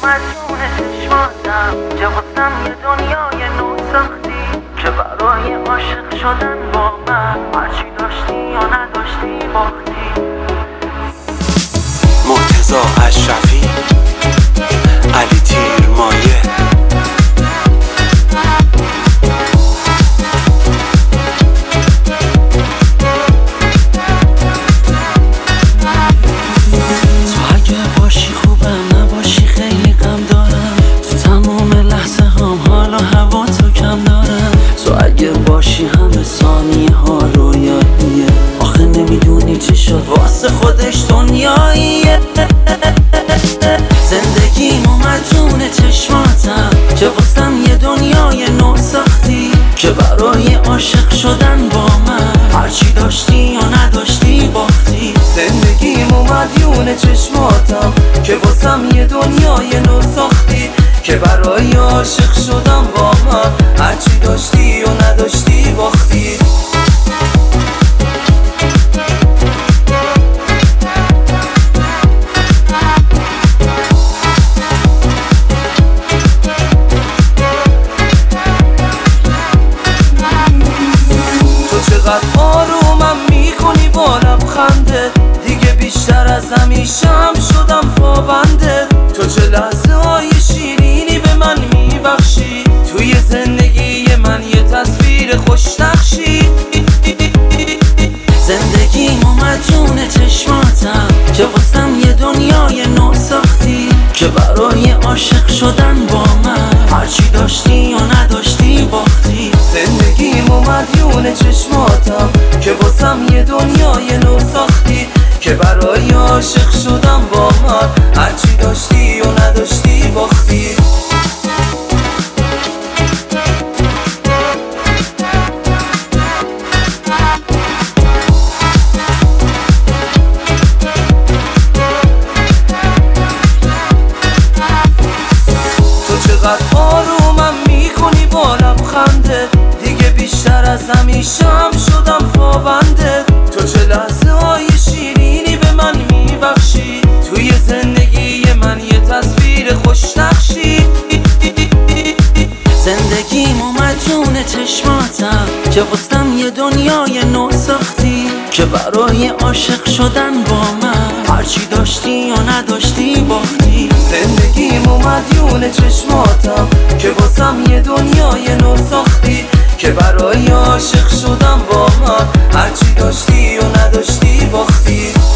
مدیون چشماتم که واسم یه دنیای نو ساختی، که برای عاشق شدن با من هرچی داشتی یا نداشتی باختی. مرتضی اشرفی، علی تیرمایه. تو اگه باشی خوبم، نباشی خیلی غم دارم. تو تمام لحظه هم حال و هوا تو کم دارم. تو اگه باشی همه ثانیه ها رویاییه. آخه نمیدونی چی شد واسه خودش دنیاییه. زندگیم مدیون چشماتم که واسم یه دنیای نو ساختی، که برای عاشق شدن با من هرچی داشتی یا نداشتی باختی. زندگیم مدیون چشماتم که واسم یه دنیای نو ساختی، که برای عاشق شدن با من هرچی داشتی و نداشتی باختی. چقدر آرومم میکنی با لبخنده، دیگه بیشتر از همیشه هم شدم پابنده. تو چه لحظه های شیرینی به من میبخشی، توی زندگی من یه تصویر خوش نقشی. زندگیم مدیون چشماتم که واسم یه دنیای نو ساختی، که برای عاشق شدن با من هرچی داشتی یا نداشتی باختی. زندگیم مدیون چشماتم که واسم یه دنیای نو ساختی، که برای عاشق شدن با من هرچی داشتی و نداشتی باختی. چقدر آرومم میکنی با لبخنده، دیگه بیشتر از همیشه هم شدم پابنده. تو چه لحظه های شیرینی به من میبخشی، توی زندگی من یه تصویر خوش نقشی. زندگیم مدیون چشماتم که واسم یه دنیای نو ساختی، که برای عاشق شدن با من هرچی داشتی یا نداشتی باختی. زندگیم مدیون چشماتم که واسم یه دنیای نو ساختی، که برای عاشق شدن با من هرچی داشتی و نداشتی باختی.